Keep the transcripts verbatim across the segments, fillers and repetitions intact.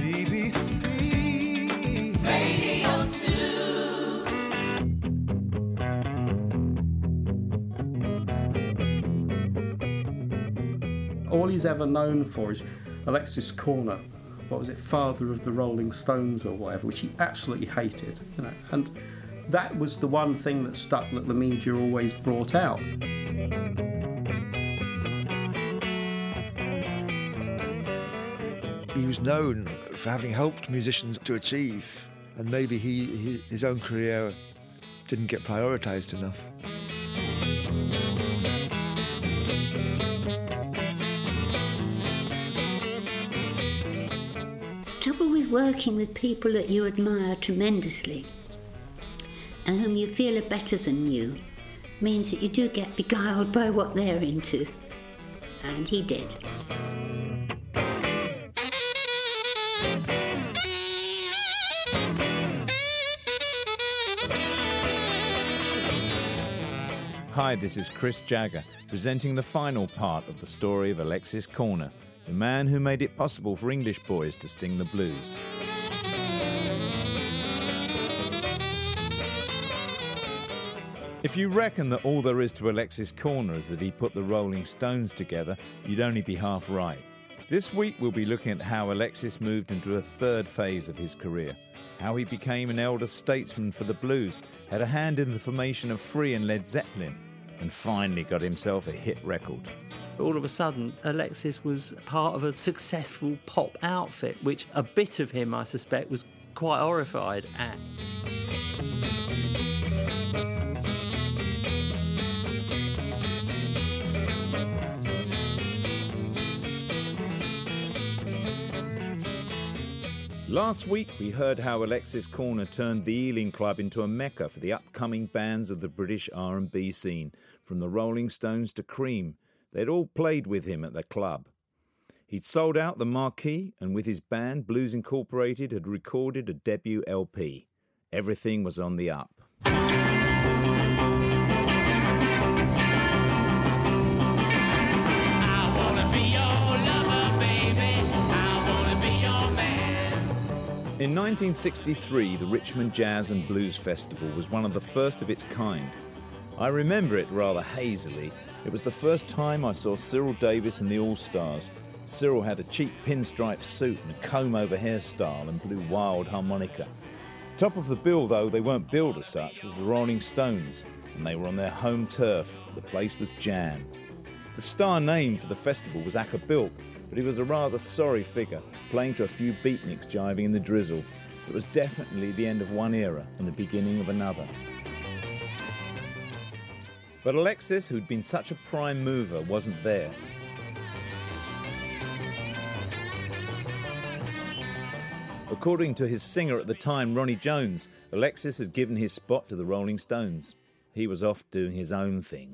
B B C Radio two. All he's ever known for is Alexis Korner, what was it, father of the Rolling Stones or whatever, which he absolutely hated, you know, and that was the one thing that stuck that the media always brought out. He was known for having helped musicians to achieve, and maybe he, he his own career didn't get prioritised enough. Trouble with working with people that you admire tremendously and whom you feel are better than you means that you do get beguiled by what they're into. And he did. Hi, this is Chris Jagger, presenting the final part of the story of Alexis Korner, the man who made it possible for English boys to sing the blues. If you reckon that all there is to Alexis Korner is that he put the Rolling Stones together, you'd only be half right. This week we'll be looking at how Alexis moved into a third phase of his career, how he became an elder statesman for the blues, had a hand in the formation of Free and Led Zeppelin, and finally got himself a hit record. All of a sudden, Alexis was part of a successful pop outfit, which a bit of him, I suspect, was quite horrified at. Last week we heard how Alexis Korner turned the Ealing Club into a mecca for the upcoming bands of the British R and B scene, from the Rolling Stones to Cream. They'd all played with him at the club. He'd sold out the marquee, and with his band, Blues Incorporated, had recorded a debut L P. Everything was on the up. In nineteen sixty-three, the Richmond Jazz and Blues Festival was one of the first of its kind. I remember it rather hazily. It was the first time I saw Cyril Davis and the All-Stars. Cyril had a cheap pinstripe suit and a comb-over hairstyle and blew wild harmonica. Top of the bill, though they weren't billed as such, was the Rolling Stones, and they were on their home turf. The place was Jam. The star name for the festival was Acker Bilk, but he was a rather sorry figure, playing to a few beatniks jiving in the drizzle. It was definitely the end of one era and the beginning of another. But Alexis, who'd been such a prime mover, wasn't there. According to his singer at the time, Ronnie Jones, Alexis had given his spot to the Rolling Stones. He was off doing his own thing.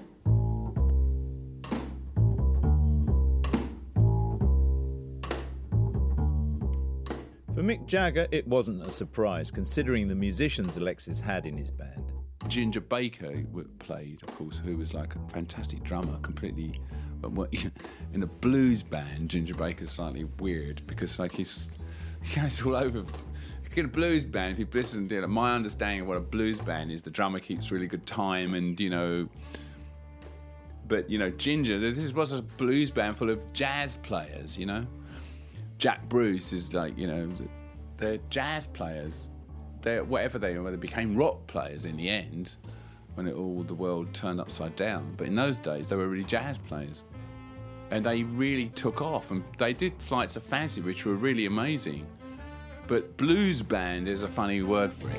For Mick Jagger, it wasn't a surprise, considering the musicians Alexis had in his band. Ginger Baker played, of course, who was like a fantastic drummer, completely... In a blues band, Ginger Baker's slightly weird, because like he's... He goes all over. In a blues band, if you listen to it, my understanding of what a blues band is, the drummer keeps really good time, and, you know... But, you know, Ginger, this was a blues band full of jazz players, you know? Jack Bruce is like, you know, they're jazz players. They're whatever they are, they became rock players in the end when it all the world turned upside down. But in those days, they were really jazz players. And they really took off. And they did Flights of Fancy, which were really amazing. But blues band is a funny word for it.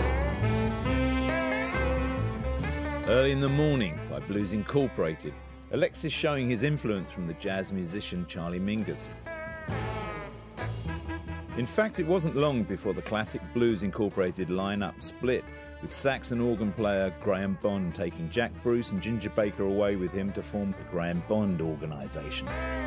Early in the Morning by Blues Incorporated, Alexis showing his influence from the jazz musician Charlie Mingus. In fact, it wasn't long before the Classic Blues Incorporated line-up split, with sax and organ player Graham Bond taking Jack Bruce and Ginger Baker away with him to form the Graham Bond organisation.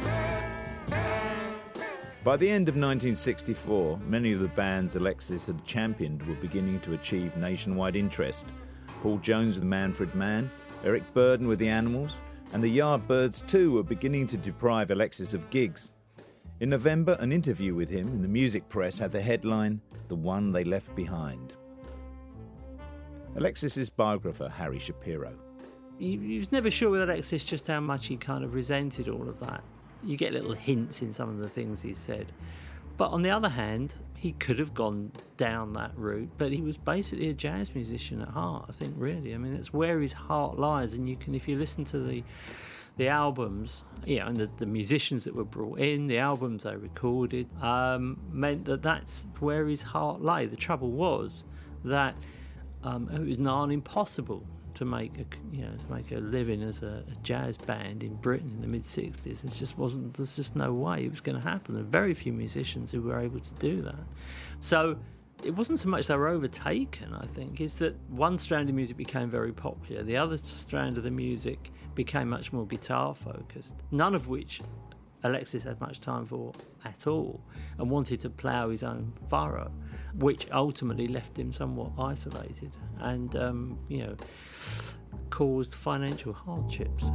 By the end of nineteen sixty-four, many of the bands Alexis had championed were beginning to achieve nationwide interest. Paul Jones with Manfred Mann, Eric Burden with the Animals, and the Yardbirds too were beginning to deprive Alexis of gigs. In November, an interview with him in the music press had the headline, "The One They Left Behind." Alexis's biographer, Harry Shapiro. He, he was never sure with Alexis just how much he kind of resented all of that. You get little hints in some of the things he said. But on the other hand, he could have gone down that route, but he was basically a jazz musician at heart, I think, really. I mean, it's where his heart lies, and you can, if you listen to the the albums, you know, and the, the musicians that were brought in, the albums they recorded, um, meant that that's where his heart lay. The trouble was that um, it was nigh on impossible to make a, you know, to make a living as a, a jazz band in Britain in the mid sixties. It just wasn't. There's just no way it was going to happen. There were very few musicians who were able to do that. So it wasn't so much they were overtaken, I think, it's that one strand of music became very popular. The other strand of the music became much more guitar-focused, none of which Alexis had much time for at all, and wanted to plough his own furrow, which ultimately left him somewhat isolated and, um, you know, caused financial hardships.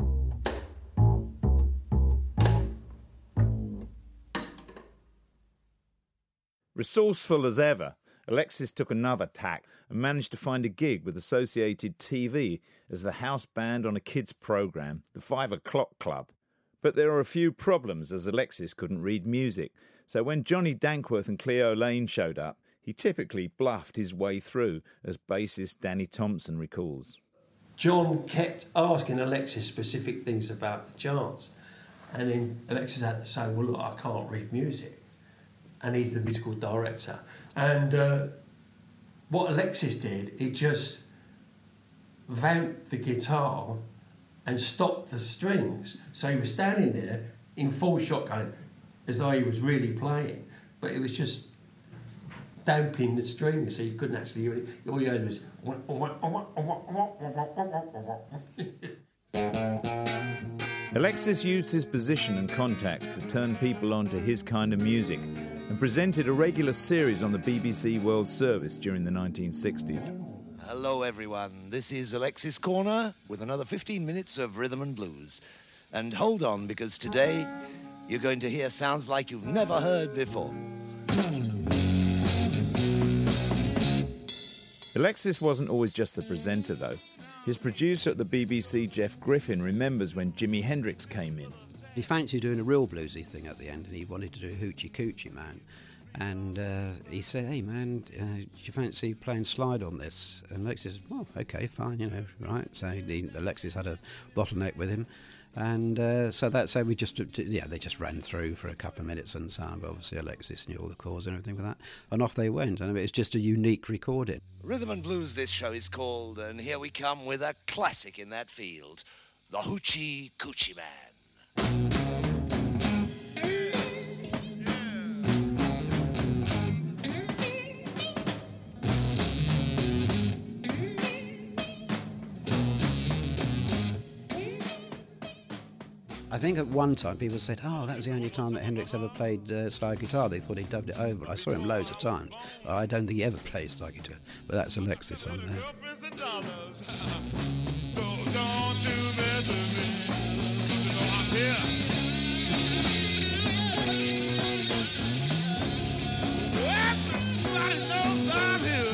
Resourceful as ever, Alexis took another tack and managed to find a gig with Associated T V as the house band on a kids' programme, The Five O'Clock Club. But there are a few problems, as Alexis couldn't read music, so when Johnny Dankworth and Cleo Lane showed up, he typically bluffed his way through, as bassist Danny Thompson recalls. John kept asking Alexis specific things about the charts, and then Alexis had to say, well, look, I can't read music. And he's the musical director. And uh, what Alexis did, he just vamped the guitar and stopped the strings. So he was standing there in full shot going, as though he was really playing, but it was just damping the strings, so you couldn't actually hear it. All you heard was... Alexis used his position and contacts to turn people on to his kind of music and presented a regular series on the B B C World Service during the nineteen sixties. Hello everyone, this is Alexis Corner with another fifteen minutes of rhythm and blues. And hold on, because today you're going to hear sounds like you've never heard before. Alexis wasn't always just the presenter though. His producer at the B B C, Jeff Griffin, remembers when Jimi Hendrix came in. He fancied doing a real bluesy thing at the end, and he wanted to do Hoochie Coochie Man. And uh, he said, hey man, uh, do you fancy playing slide on this? And Alexis said, well, okay, fine, you know, right. So he, Alexis had a bottleneck with him. And uh, so that's so we just, yeah, they just ran through for a couple of minutes and so on. But obviously Alexis knew all the chords and everything with that. And off they went. And it's just a unique recording. Rhythm and Blues, this show is called, and here we come with a classic in that field, the Hoochie Coochie Man. I think at one time people said, oh, that was the only time that Hendrix ever played uh, slide guitar. They thought he dubbed it over. I saw him loads of times. I don't think he ever played slide guitar. But that's Alexis on there. So don't you mess with me. You know I'm here. Everybody knows I'm here.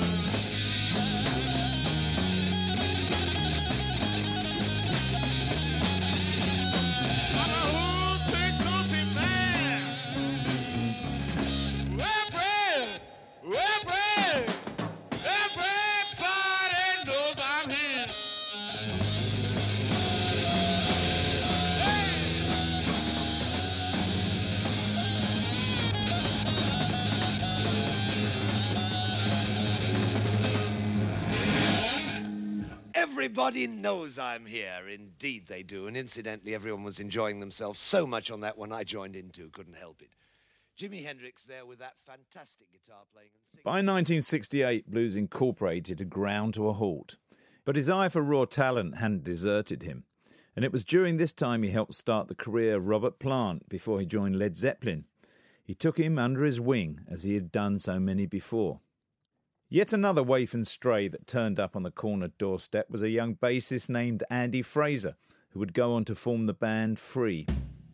Everybody knows I'm here. Indeed they do. And incidentally, everyone was enjoying themselves so much on that one I joined in too. Couldn't help it. Jimi Hendrix there with that fantastic guitar playing and singing. By nineteen sixty-eight, Blues Incorporated had ground to a halt. But his eye for raw talent hadn't deserted him. And it was during this time he helped start the career of Robert Plant before he joined Led Zeppelin. He took him under his wing, as he had done so many before. Yet another waif and stray that turned up on the corner doorstep was a young bassist named Andy Fraser, who would go on to form the band Free.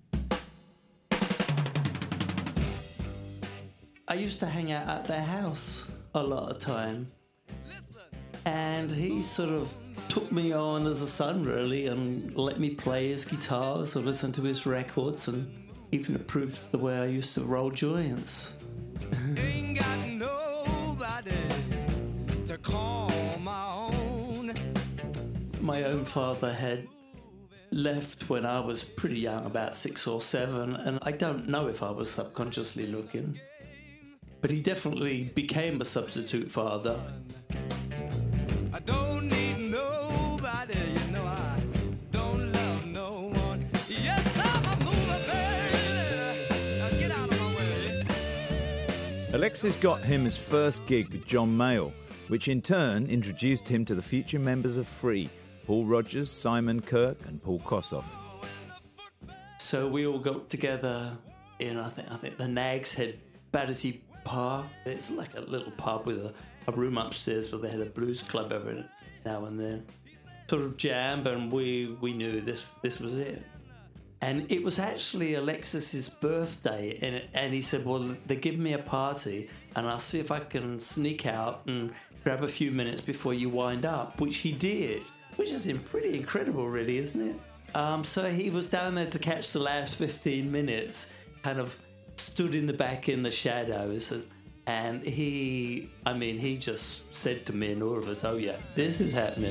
I used to hang out at their house a lot of time. And he sort of took me on as a son, really, and let me play his guitars or listen to his records, and even approved the way I used to roll joints. Ain't got nobody to call my own. My own father had left when I was pretty young, about six or seven, and I don't know if I was subconsciously looking. But he definitely became a substitute father. I don't need nobody, you know I don't love no one. Yes, I'm a mover, baby. Now get out of my way. Alexis got him his first gig with John Mayall, which in turn introduced him to the future members of Free, Paul Rodgers, Simon Kirke and Paul Kossoff. So we all got together in, I think, I think the Nag's Head Battersea Park. It's like a little pub with a, a room upstairs where they had a blues club every now and then. Sort of jam, and we, we knew this this was it. And it was actually Alexis's birthday, and, it, and he said, well, they're giving me a party, and I'll see if I can sneak out and grab a few minutes before you wind up, which he did, which is pretty incredible, really, isn't it? Um, so he was down there to catch the last fifteen minutes, kind of stood in the back in the shadows, and, and he, I mean, he just said to me and all of us, oh yeah, this is happening.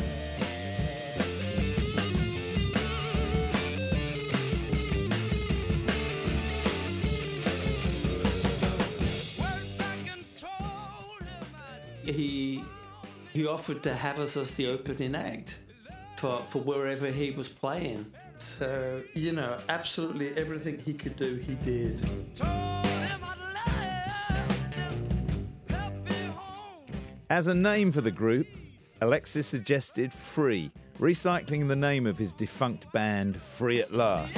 He he offered to have us as the opening act for, for wherever he was playing. So, you know, absolutely everything he could do, he did. As a name for the group, Alexis suggested Free, recycling the name of his defunct band Free at Last.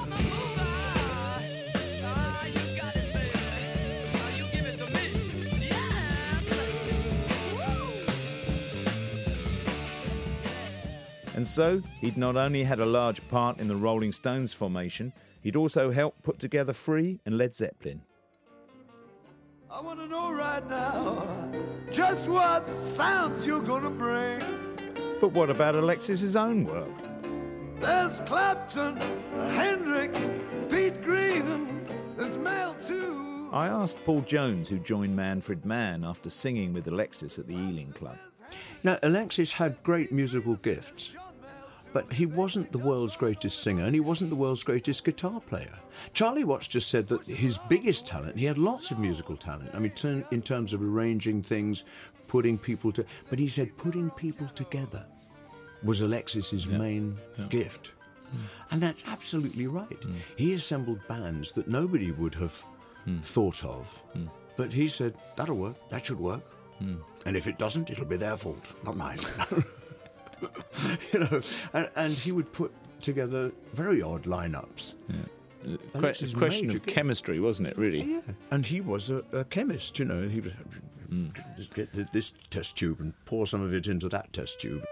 And so, he'd not only had a large part in the Rolling Stones formation, he'd also helped put together Free and Led Zeppelin. I want to know right now just what sounds you're gonna bring. But what about Alexis's own work? There's Clapton, Hendrix, Pete Green, and there's Mel too. I asked Paul Jones, who joined Manfred Mann after singing with Alexis at the Ealing Club. Now, Alexis had great musical gifts, but he wasn't the world's greatest singer, and he wasn't the world's greatest guitar player. Charlie Watts just said that his biggest talent, he had lots of musical talent. I mean, turn, in terms of arranging things, putting people to... But he said putting people together was Alexis's yeah. main yeah. gift. Mm. And that's absolutely right. Mm. He assembled bands that nobody would have mm. thought of. Mm. But he said, that'll work, that should work. Mm. And if it doesn't, it'll be their fault, not mine. You know, and, and he would put together very odd lineups. Yeah. Que- question of chemistry, wasn't it, really? Yeah. And he was a, a chemist, you know. He would mm. just get this test tube and pour some of it into that test tube.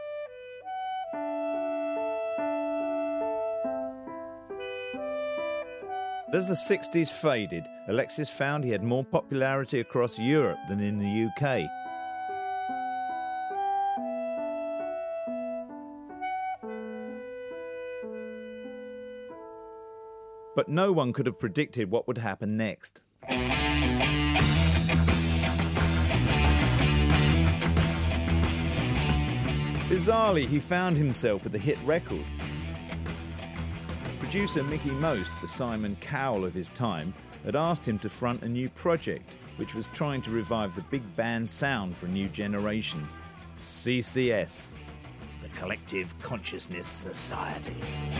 As the sixties faded, Alexis found he had more popularity across Europe than in the U K. But no one could have predicted what would happen next. Bizarrely, he found himself with a hit record. Producer Mickey Most, the Simon Cowell of his time, had asked him to front a new project which was trying to revive the big band sound for a new generation, C C S, the Collective Consciousness Society.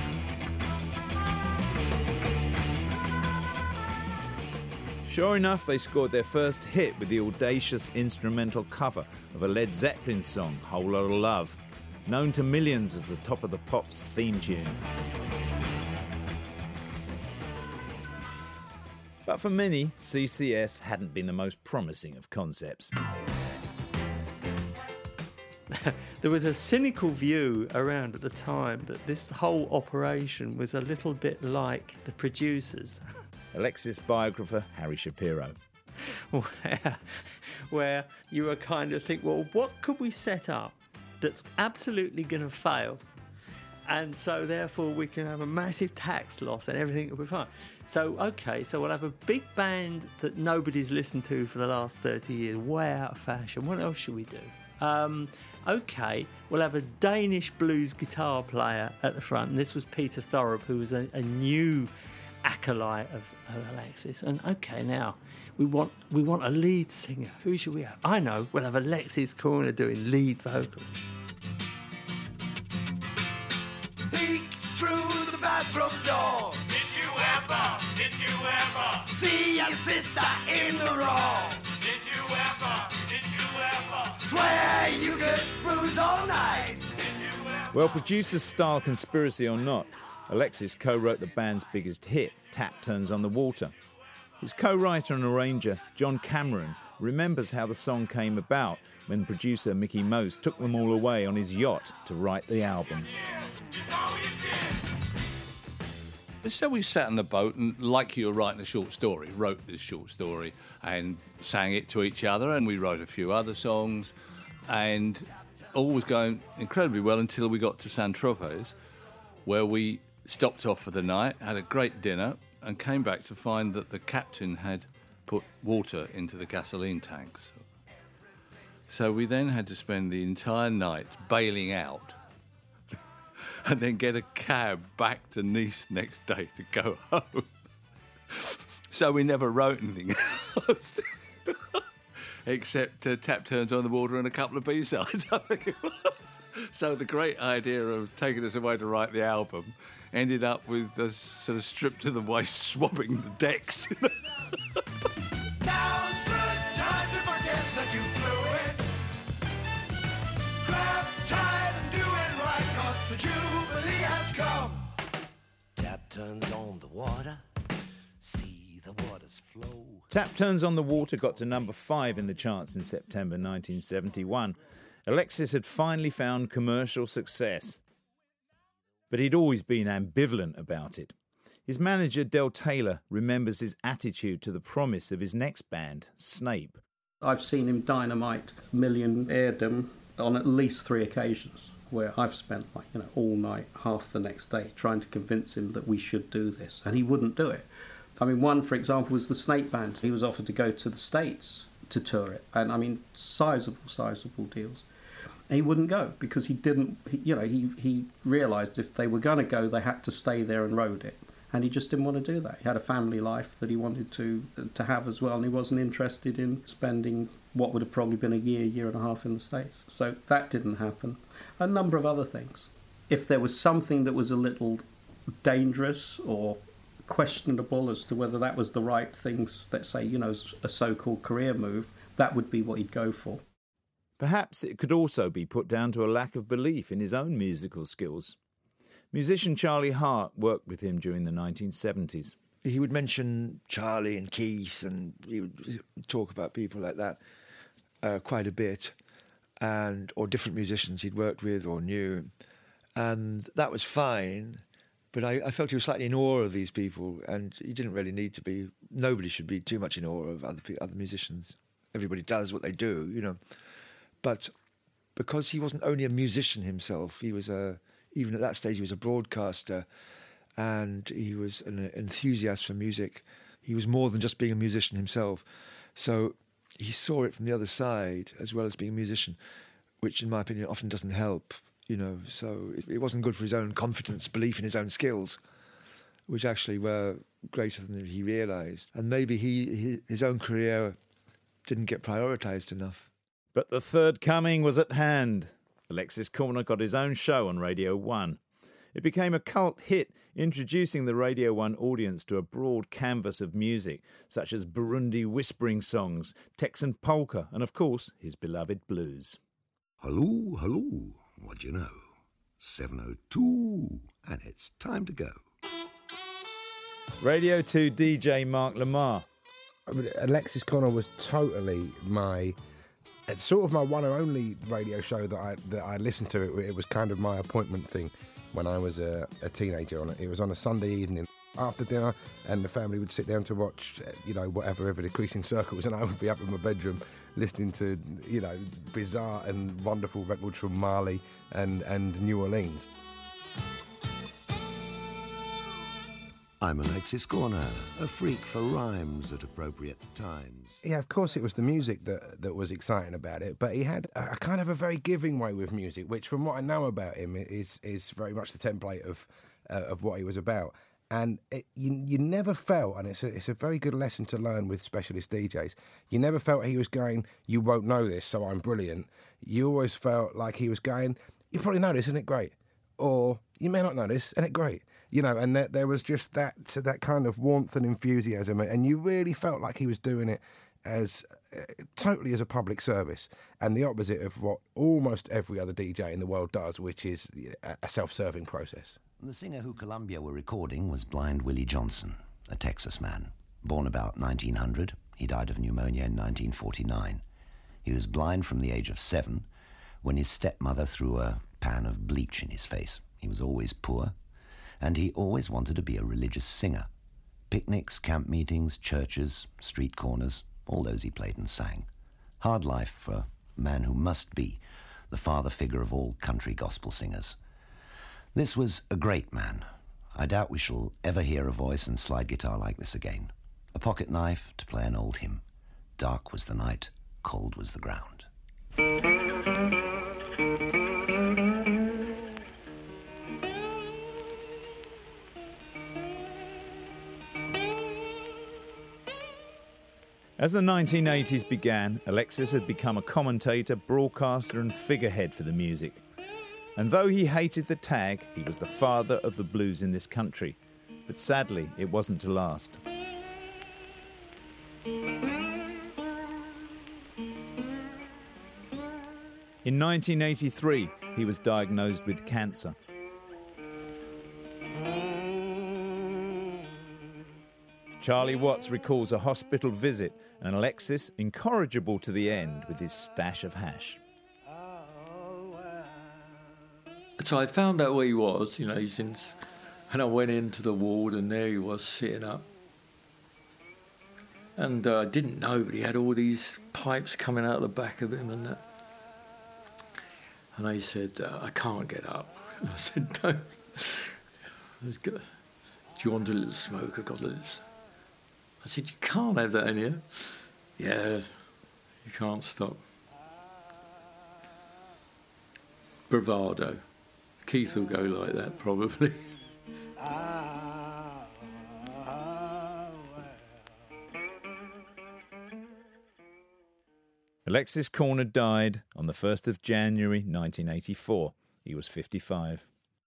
Sure enough, they scored their first hit with the audacious instrumental cover of a Led Zeppelin song, Whole Lotta Love, known to millions as the Top of the Pops theme tune. But for many, C C S hadn't been the most promising of concepts. There was a cynical view around at the time that this whole operation was a little bit like The Producers. Alexis biographer Harry Shapiro. Where, where you were kind of think, well, what could we set up that's absolutely going to fail? And so therefore we can have a massive tax loss and everything will be fine. So, okay, so we'll have a big band that nobody's listened to for the last thirty years, way out of fashion. What else should we do? Um, okay, we'll have a Danish blues guitar player at the front. And this was Peter Thorup, who was a, a new acolyte of, of Alexis. And okay, now we want we want a lead singer. Who should we have? I know, we'll have Alexis Corner doing lead vocals. Peek through the bathroom door. Did you ever, did you ever See your sister in the wrong. Did you ever, did you ever Swear you could bruise all night. Well, producer's style conspiracy or not, Alexis co-wrote the band's biggest hit, Tap Turns on the Water. His co-writer and arranger, John Cameron, remembers how the song came about when producer Mickey Most took them all away on his yacht to write the album. So we sat on the boat and, like you were writing a short story, wrote this short story and sang it to each other, and we wrote a few other songs, and all was going incredibly well until we got to Saint-Tropez, where we stopped off for the night, had a great dinner, and came back to find that the captain had put water into the gasoline tanks. So we then had to spend the entire night bailing out and then get a cab back to Nice next day to go home. So we never wrote anything else except uh, Tap Turns on the Water and a couple of B-sides, I think it was. So the great idea of taking us away to write the album ended up with us sort of stripped to the waist, swabbing the decks. Now's the time to forget that you blew it. Grab tight and do it right, 'cause the Jubilee has come. Tap turns on the water, see the waters flow. Tap Turns on the Water got to number five in the charts in September nineteen seventy-one. Alexis had finally found commercial success. But he'd always been ambivalent about it. His manager, Del Taylor, remembers his attitude to the promise of his next band, Snape. I've seen him dynamite millionairedom on at least three occasions, where I've spent, like, you know, all night, half the next day, trying to convince him that we should do this, and he wouldn't do it. I mean, one, for example, was the Snape band. He was offered to go to the States to tour it, and I mean, sizable, sizable deals. He wouldn't go because he didn't, he, you know, he, he realised if they were going to go, they had to stay there and road it. And he just didn't want to do that. He had a family life that he wanted to to have as well, and he wasn't interested in spending what would have probably been a year, year and a half in the States. So that didn't happen. A number of other things. If there was something that was a little dangerous or questionable as to whether that was the right thing, let's say, you know, a so-called career move, that would be what he'd go for. Perhaps it could also be put down to a lack of belief in his own musical skills. Musician Charlie Hart worked with him during the nineteen seventies. He would mention Charlie and Keith, and he would talk about people like that uh, quite a bit, and or different musicians he'd worked with or knew, and that was fine. But I, I felt he was slightly in awe of these people, and he didn't really need to be. Nobody should be too much in awe of other other musicians. Everybody does what they do, you know. But because he wasn't only a musician himself, he was a, even at that stage, he was a broadcaster, and he was an enthusiast for music. He was more than just being a musician himself. So he saw it from the other side, as well as being a musician, which, in my opinion, often doesn't help, you know. So it, it wasn't good for his own confidence, belief in his own skills, which actually were greater than he realised. And maybe he, he his own career didn't get prioritised enough. But the third coming was at hand. Alexis Corner got his own show on Radio one. It became a cult hit, introducing the Radio one audience to a broad canvas of music, such as Burundi whispering songs, Texan polka, and of course, his beloved blues. Hello, hello, what do you know? seven oh two, and it's time to go. Radio two D J Mark Lamar. I mean, Alexis Corner was totally my... It's sort of my one and only radio show that I that I listened to. It, it was kind of my appointment thing when I was a, a teenager. On it, it was on a Sunday evening after dinner, and the family would sit down to watch, you know, whatever, ever decreasing circles, and I would be up in my bedroom listening to, you know, bizarre and wonderful records from Mali and and New Orleans. I'm Alexis Corner, a freak for rhymes at appropriate times. Yeah, of course it was the music that that was exciting about it, but he had a, a kind of a very giving way with music, which from what I know about him is is very much the template of uh, of what he was about. And it, you you never felt, and it's a, it's a very good lesson to learn with specialist D Js, you never felt he was going, you won't know this, so I'm brilliant. You always felt like he was going, you probably know this, isn't it great? Or you may not know this, isn't it great? You know, and there, there was just that that kind of warmth and enthusiasm, and you really felt like he was doing it as uh, totally as a public service, and the opposite of what almost every other D J in the world does, which is a, a self-serving process. The singer who Columbia were recording was Blind Willie Johnson, a Texas man. Born about nineteen hundred, he died of pneumonia in nineteen forty-nine. He was blind from the age of seven when his stepmother threw a pan of bleach in his face. He was always poor, and he always wanted to be a religious singer. Picnics, camp meetings, churches, street corners, all those he played and sang. Hard life for a man who must be the father figure of all country gospel singers. This was a great man. I doubt we shall ever hear a voice and slide guitar like this again. A pocket knife to play an old hymn. Dark was the night, cold was the ground. As the nineteen eighties began, Alexis had become a commentator, broadcaster and figurehead for the music. And though he hated the tag, he was the father of the blues in this country. But sadly, it wasn't to last. In nineteen eighty-three, he was diagnosed with cancer. Charlie Watts recalls a hospital visit and Alexis incorrigible to the end with his stash of hash. So I found out where he was, you know, he's in, and I went into the ward and there he was sitting up. And uh, I didn't know, but he had all these pipes coming out of the back of him and that. And they said, uh, I can't get up. And I said, no. Do you want a little smoke? I got a little. I said, you can't have that in here. Yeah, you can't stop. Bravado. Keith will go like that, probably. Alexis Corner died on the first of January nineteen eighty-four. He was fifty-five.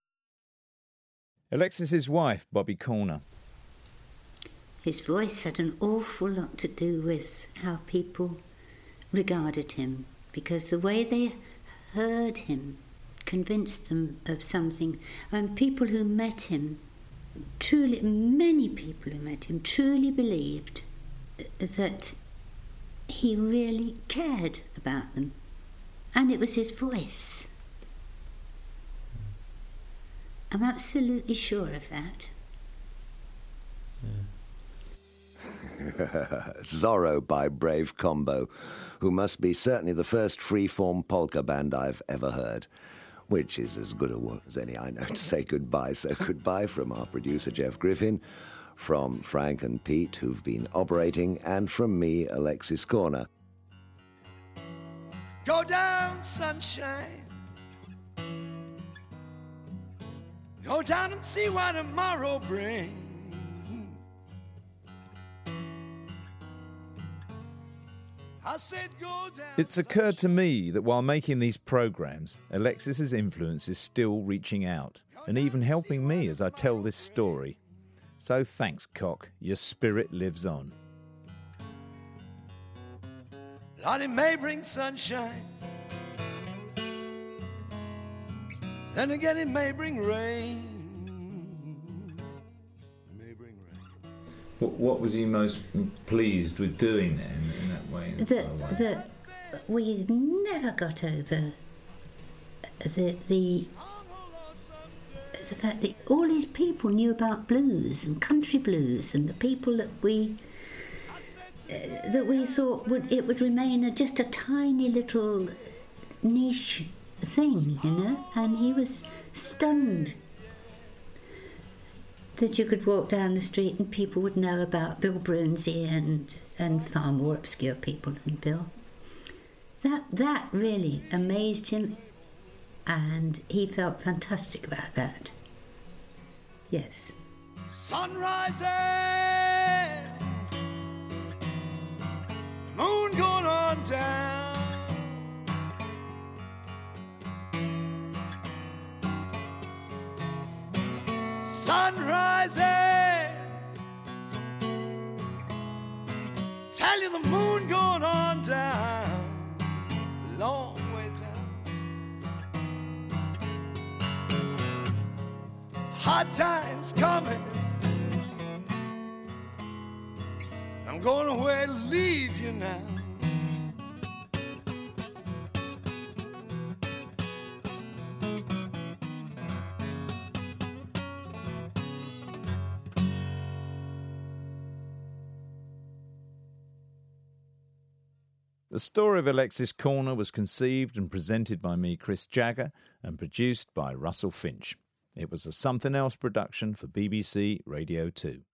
Alexis's wife, Bobby Corner. His voice had an awful lot to do with how people regarded him, because the way they heard him convinced them of something. And people who met him, truly, many people who met him, truly believed that he really cared about them. And it was his voice. I'm absolutely sure of that. Zorro by Brave Combo, who must be certainly the first free-form polka band I've ever heard, which is as good a one as any I know to say goodbye. So goodbye from our producer, Jeff Griffin, from Frank and Pete, who've been operating, and from me, Alexis Corner. Go down, sunshine. Go down and see what tomorrow brings. I said go down. It's occurred to me that while making these programmes, Alexis's influence is still reaching out and even helping me as I tell this story. So thanks, Cock. Your spirit lives on. Lord, it may bring sunshine. Then again, it may bring rain. What, what was you most pleased with doing then in that way? That, that we never got over the, the the fact that all these people knew about blues and country blues, and the people that we uh, that we thought would it would remain a, just a tiny little niche thing, you know. And he was stunned that you could walk down the street and people would know about Bill Brunsey and and far more obscure people than Bill. That that really amazed him, and he felt fantastic about that. Yes. Sun rising, moon going on down. Sun rising, tell you the moon going on down, long way down. Hard times coming, I'm going away to leave you now. The story of Alexis Corner was conceived and presented by me, Chris Jagger, and produced by Russell Finch. It was a Something Else production for B B C Radio two.